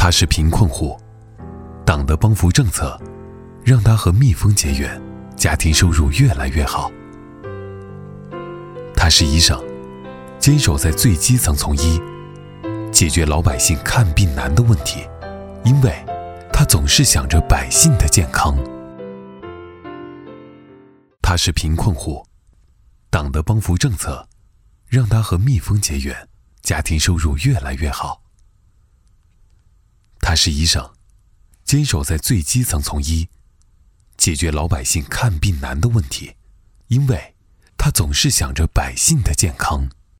他是贫困户，党的帮扶政策让他和蜜蜂结缘，家庭收入越来越好。他是医生，坚守在最基层从医，解决老百姓看病难的问题，因为他总是想着百姓的健康。他是贫困户，党的帮扶政策让他和蜜蜂结缘，家庭收入越来越好。他是医生，坚守在最基层从医，解决老百姓看病难的问题，因为他总是想着百姓的健康。